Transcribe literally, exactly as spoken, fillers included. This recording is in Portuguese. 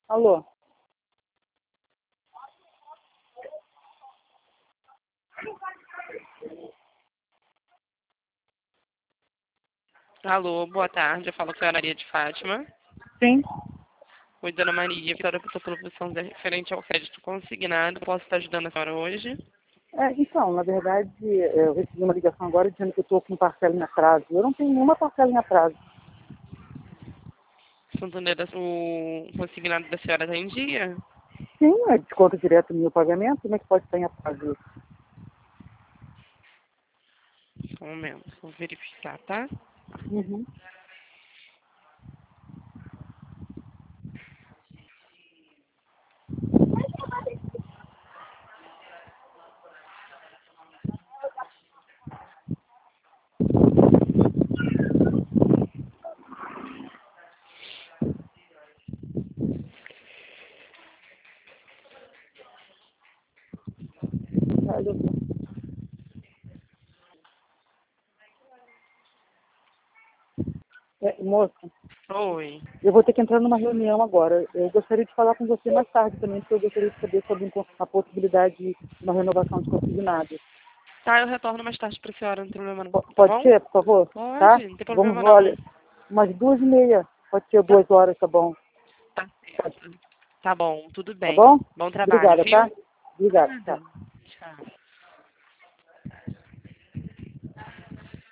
Alô? Alô, boa tarde. Eu falo com a Maria de Fátima. Sim. Oi, dona Maria. A senhora passou pela posição referente ao crédito consignado. Posso estar ajudando a senhora hoje? É, então, na verdade, eu recebi uma ligação agora dizendo que eu estou com parcela em atraso. Eu não tenho nenhuma parcela em atraso. Santander, o consignado da senhora está em dia? Sim, é desconto direto no meu pagamento. Como é que pode estar em atraso? Só um momento, vou verificar, tá? Uhum. Olha, é, moça, Oi. eu vou ter que entrar numa reunião agora. Eu gostaria de falar com você mais tarde também, porque eu gostaria de saber sobre um- a possibilidade de uma renovação de consignado. Tá, eu retorno mais tarde pra senhora, não tem problema não. P- Tá pode bom? ser, por favor? Tá? Pode, não tem Vamos, problema não. olha, umas duas e meia. Pode ser Tá, duas horas, tá bom? tá Pode, certo. Tá bom, tudo tá bem. bom? Bom trabalho, Obrigada, viu? tá? Obrigada, tá. Nada. Tchau.